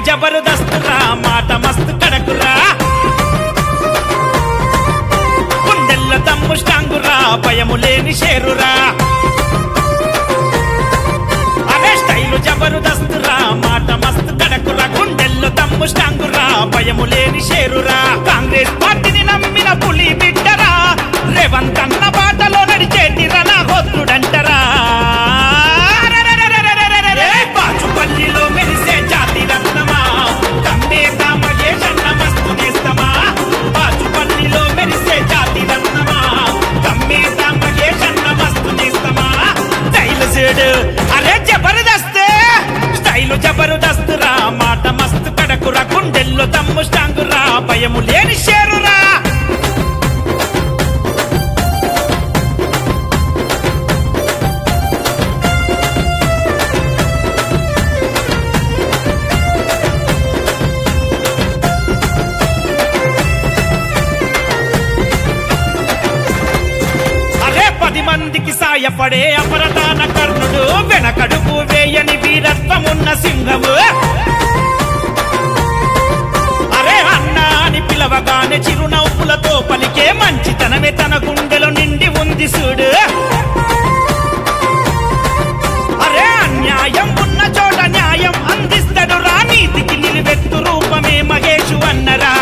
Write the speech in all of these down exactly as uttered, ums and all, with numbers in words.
జబర్దస్త్ రా మాట మస్తు కడకురా గుండెల్ల దమ్ము స్టాంగురా భయము లేని షేరురా అరే స్టైలు జబర్దస్త్ రా మాట మస్తు కడకురా గుండెల్లో దమ్ము స్టాంగురా భయము లేని షేరురా కాంగ్రెస్ పార్టీని నమ్మిన పులి బిడ్డరా రేవంత్ అన్న బాటలో నడిచేటి రనా హోత్రుడంటరా బాచుపల్లిలో మెరిసే జాతి రత్నమా కమ్మేత మహేషన్న మస్తు నేస్తమా బాచుపల్లిలో మెరిసే జాతి రత్నమా కమ్మేత మహేషన్న మస్తు నేస్తమా స్టైల్ సేడు అరే జబర్దస్త్ స్టైలు జబర్దస్త్ రా మాట మస్తు కడకురా గుండెల్లో దమ్ము స్టాంగురా భయము లేని షేరురా మందికి సాయపడే అపరదాన కర్ణుడు వెనకడుపు వేయని వీరత్వమున్న సింహము అరే అన్నా అని పిలవగానే చిరునవ్వులతో పలికే మంచితనమే తన గుండెలో నిండి ఉంది చూడు అరే అన్యాయం ఉన్న చోట న్యాయం అందిస్తాడు రా నీతికి నిలువెత్తు రూపమే మహేషు అన్నరా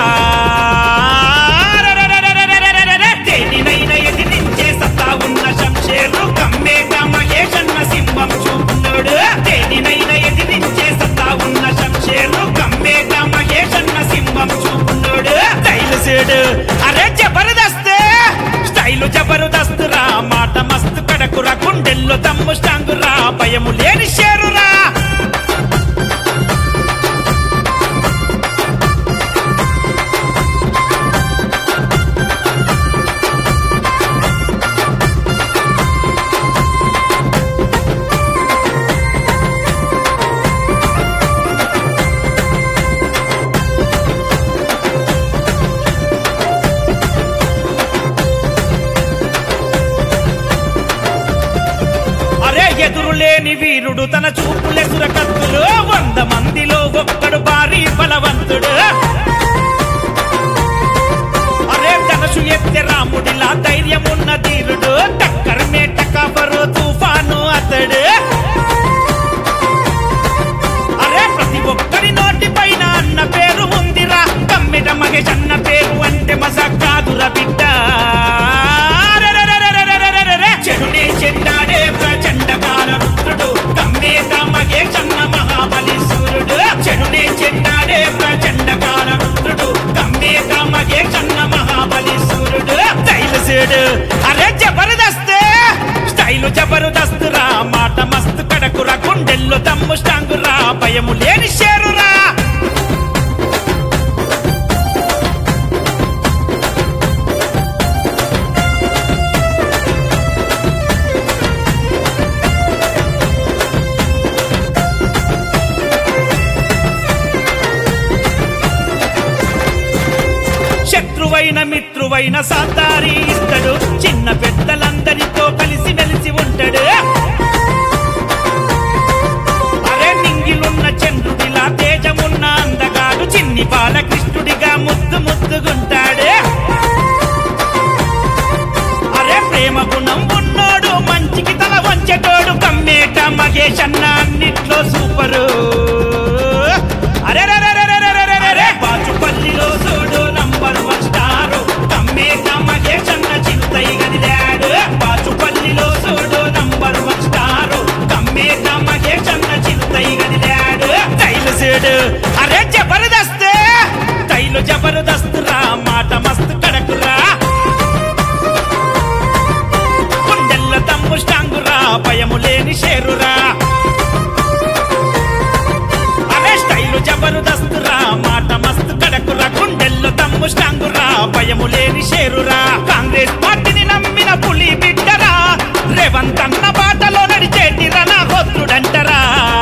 దేనినైనా ఎదిరించే సత్తా ఉన్న శంషేరు కమ్మేట మహేషన్న సింహం చూపున్నాడు దేనినైనా ఎదిరించే సత్తా ఉన్న శంషేరు కమ్మేట మహేషన్న సింహం చూపున్నాడు స్టైల్ సేడు అరే జబర్దస్త్ స్టైలు జబర్దస్త్ రా మాట మస్తు కడకురా గుండెల్లో దమ్ము స్టాంగురా భయము లేని షేరురా ఎదురులేని వీరుడు తన చూపులెసుర కత్తులు వంద మందిలో ఒక్కడు భారీ బలవంతుడు అరే ధనుషు ఎత్తే రాముడిలా ధైర్యమున్న ధీరుడు టక్కర్ మేట కబరు తుఫాను అతడు అరే ప్రతి ఒక్కరి నోటి పైన అన్న పేరు ఉందిరా కమ్మెట మహేష్ అన్న పేరు అంటే మజాక్ కాదురా బిడ్డ చెడునే చెండాడే ప్రచండ కాలరుద్రుడు కమ్మేత మహేషన్న మహాబలి సూర్యుడు చెడునే చెండాడే ప్రచండ కాలరుద్రుడు కమ్మేత మహేషన్న మహాబలి సూర్యుడు స్టైల్ సేడు అరే జబర్దస్త్ స్టైలు జబర్దస్త్ రా మాట మస్తు కడకురా గుండెల్లో దమ్ము స్టాంగురా భయము లేని షేరురా శత్రువైన మిత్రువైన సాతారి ఇస్తాడు చిన్న పెద్దలందరితో కలిసి మెలిసి ఉంటాడు అరే నింగిలున్న చంద్రుడిలా తేజమున్న అందగాడు చిన్ని బాలకృష్ణుడిగా ముద్దు ముద్దుగుంటాడు అరే ప్రేమ గుణం ఉన్నోడు మంచికి తల వంచెటోడు కమ్మేట మహేష్ అన్న అన్నిట్లో సూపరు అరే బాచుపల్లిలో చూడు నంబర్ వన్ స్టారు కమ్మేట మహేష్ అన్న చింతై గదిలాడు బాచుపల్లిలో చూడు నంబర్ వన్ స్టారు కమ్మేట మహేష్ అన్న చింతై గదిలాడు స్టైల్ సేడు అరే జబర్దస్త్ స్టైలు జబర్దస్త్ రా మాట మస్తు కడకురా గుండెల్ల దమ్ము స్టాంగురా భయము లేని షేరురా అరే స్టైలు జబర్దస్త్ రా మాట మస్తు కడకురా గుండెల్లో దమ్ము స్టాంగురా భయము లేని షేరురా కాంగ్రెస్ పార్టీని నమ్మిన పులి బిడ్డరా రేవంత్ అన్న బాటలో నడిచేటి రనా హోత్రుడంటరా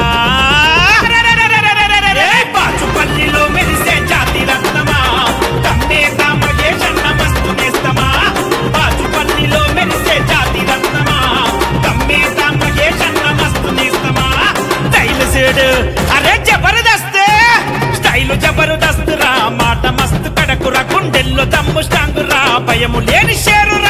బాచుపల్లిలో మెరిసే జాతి రత్నమా కమ్మేత మహేషన్న మస్తు నేస్తమా బాచుపల్లిలో మెరిసే జాతి రత్నమా కమ్మేత మహేషన్న మస్తు నేస్తమా స్టైల్ సేడు అరే జబర్దస్త్ దమ్ము స్టాంగు రా భయము లేని షేరు